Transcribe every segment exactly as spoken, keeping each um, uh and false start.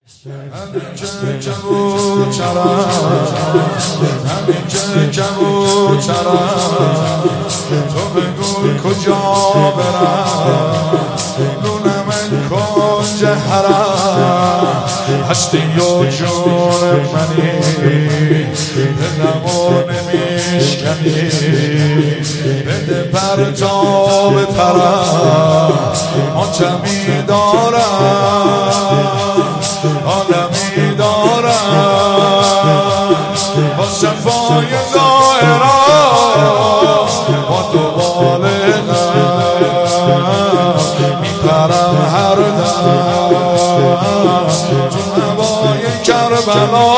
همین که جمو چرم همین که جمو چرم تو بگو کجا برم دونه من کنج حرم هستی و جون منی دلمو نمیشکنی بده پرتاب پرم ماتمی دارم آدمی دارم با صفای ظاهرا با دنبال غم میپرم هر دم تو هوای کربلا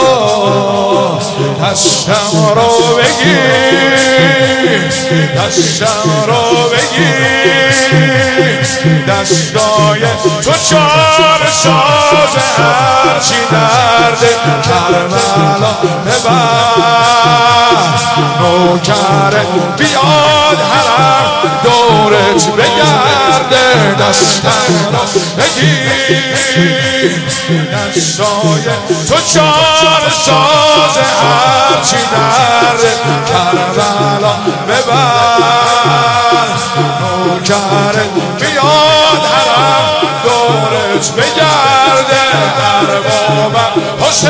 دستم رو بگیر دستم رو بگیر دستای تو چار ساز هرچی درد کربلا ببر نوکر بیاد حرم دورت بگرده دستم رو بگیر دستای تو چار ساز هرچی درد کربلا ببر نوکر بیاد حرم دورت بگرده اربابم حسین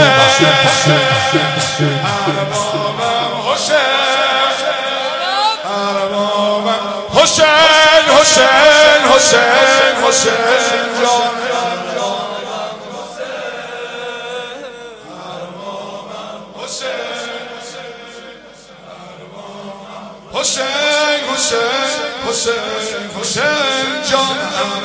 اربابم حسین اربابم حسین حسین حسین حسین جان حسین حسین حسین حسین جان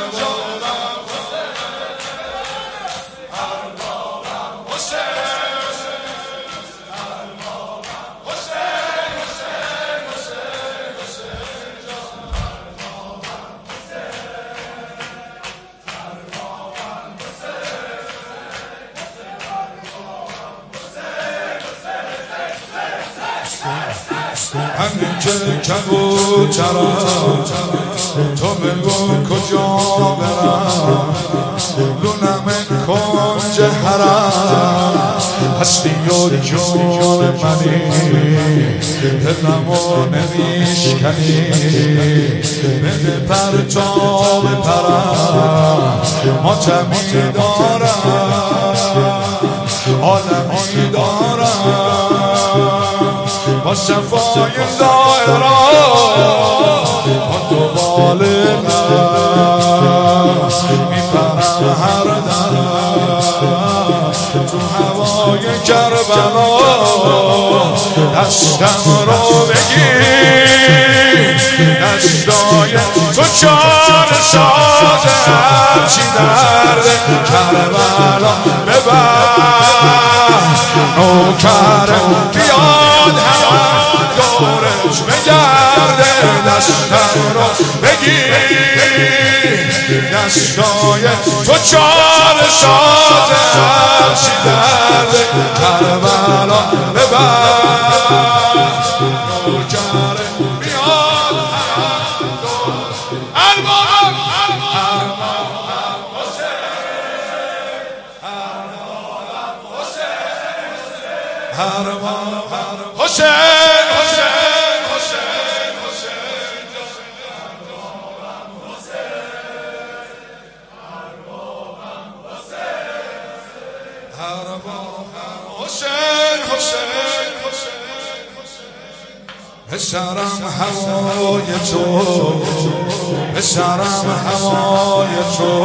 همین که کبوترم تو بگو کجا برم لونم کنج حرم هستی و جون منی دلمو نمیشکنی بده پرتاب پرم ماتمی دارم عالمی دارم با صفای ظاهرا با دنبال غم میپرم هر دم تو هوای کربلا دستم رو بگیر دستای تو چار ساز هرچی درد کربلا ببر نوکر بیاد حرم دورش بگرده دستم رو بگیر دستای تو چار ساز هرچی درد کربلا ببر نوکر بیاد حرم اربابم حسین حسین حسین حسین حسین حسین پسرم هوای تو پسرم هوای تو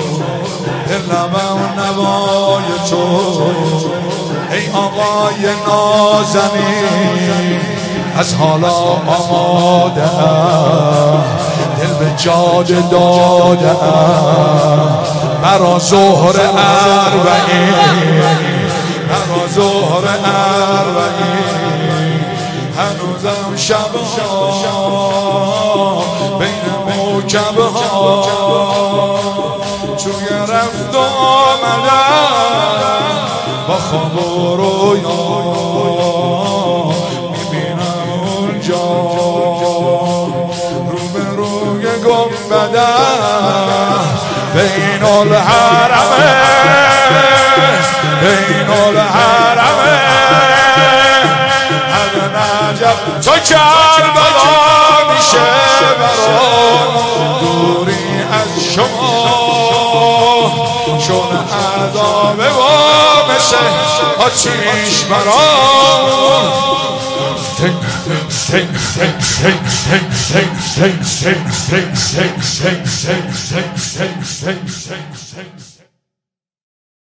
دلم نوای تو ای آقای نازنین از حالا آماده ام دل به جاده داده ام مرا ظهر اربعین مرا ظهر اربعین هنوزم شبها بین موکبها توی رفت و آمدم با خواب و رویا میبینم اونجا رو به روی گنبدم بین الحرمین بین الحرمه از نجف تا کربلا میشه برام دوری از شما چون عذاب و مثل آتیش برام Sing, sing, sing, sing, sing, sing, sing, sing, sing, sing, sing, sing, sing, sing, sing, sing, sing.